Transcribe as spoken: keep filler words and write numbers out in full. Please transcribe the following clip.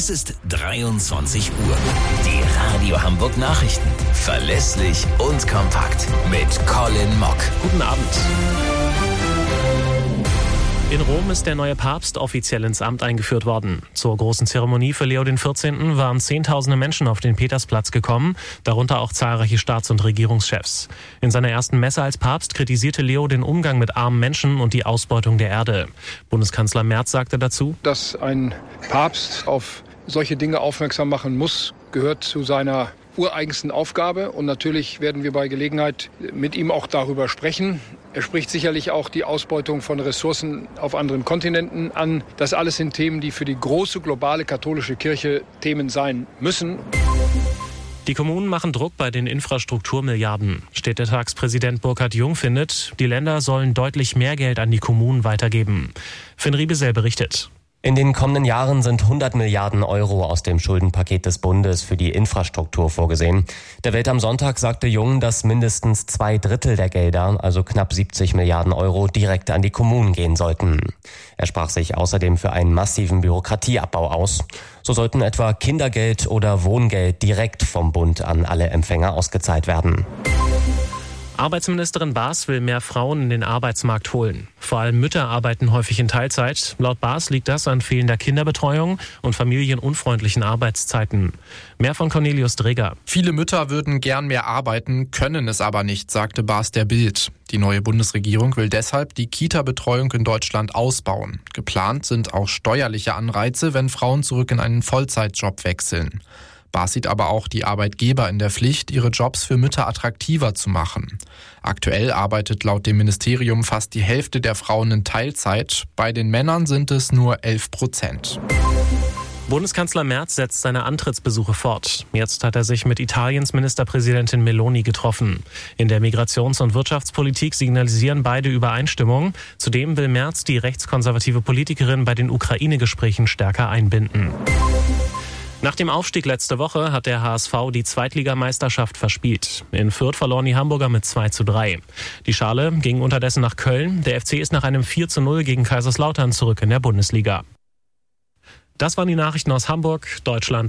Es ist dreiundzwanzig Uhr. Die Radio Hamburg Nachrichten. Verlässlich und kompakt. Mit Colin Mock. Guten Abend. In Rom ist der neue Papst offiziell ins Amt eingeführt worden. Zur großen Zeremonie für Leo den vierzehnten waren Zehntausende Menschen auf den Petersplatz gekommen, darunter auch zahlreiche Staats- und Regierungschefs. In seiner ersten Messe als Papst kritisierte Leo den Umgang mit armen Menschen und die Ausbeutung der Erde. Bundeskanzler Merz sagte dazu: Dass ein Papst auf solche Dinge aufmerksam machen muss, gehört zu seiner ureigensten Aufgabe. Und natürlich werden wir bei Gelegenheit mit ihm auch darüber sprechen. Er spricht sicherlich auch die Ausbeutung von Ressourcen auf anderen Kontinenten an. Das alles sind Themen, die für die große globale katholische Kirche Themen sein müssen. Die Kommunen machen Druck bei den Infrastrukturmilliarden. Städtetagspräsident Burkhard Jung findet, die Länder sollen deutlich mehr Geld an die Kommunen weitergeben. Finn Riebesell berichtet. In den kommenden Jahren sind hundert Milliarden Euro aus dem Schuldenpaket des Bundes für die Infrastruktur vorgesehen. Der Welt am Sonntag sagte Jung, dass mindestens zwei Drittel der Gelder, also knapp siebzig Milliarden Euro, direkt an die Kommunen gehen sollten. Er sprach sich außerdem für einen massiven Bürokratieabbau aus. So sollten etwa Kindergeld oder Wohngeld direkt vom Bund an alle Empfänger ausgezahlt werden. Arbeitsministerin Baas will mehr Frauen in den Arbeitsmarkt holen. Vor allem Mütter arbeiten häufig in Teilzeit. Laut Baas liegt das an fehlender Kinderbetreuung und familienunfreundlichen Arbeitszeiten. Mehr von Cornelius Dreger. Viele Mütter würden gern mehr arbeiten, können es aber nicht, sagte Baas der Bild. Die neue Bundesregierung will deshalb die Kita-Betreuung in Deutschland ausbauen. Geplant sind auch steuerliche Anreize, wenn Frauen zurück in einen Vollzeitjob wechseln. Baas sieht aber auch die Arbeitgeber in der Pflicht, ihre Jobs für Mütter attraktiver zu machen. Aktuell arbeitet laut dem Ministerium fast die Hälfte der Frauen in Teilzeit. Bei den Männern sind es nur elf Prozent. Bundeskanzler Merz setzt seine Antrittsbesuche fort. Jetzt hat er sich mit Italiens Ministerpräsidentin Meloni getroffen. In der Migrations- und Wirtschaftspolitik signalisieren beide Übereinstimmung. Zudem will Merz die rechtskonservative Politikerin bei den Ukraine-Gesprächen stärker einbinden. Nach dem Aufstieg letzte Woche hat der H S V die Zweitligameisterschaft verspielt. In Fürth verloren die Hamburger mit zwei zu drei. Die Schale ging unterdessen nach Köln. Der F C ist nach einem vier zu null gegen Kaiserslautern zurück in der Bundesliga. Das waren die Nachrichten aus Hamburg, Deutschland.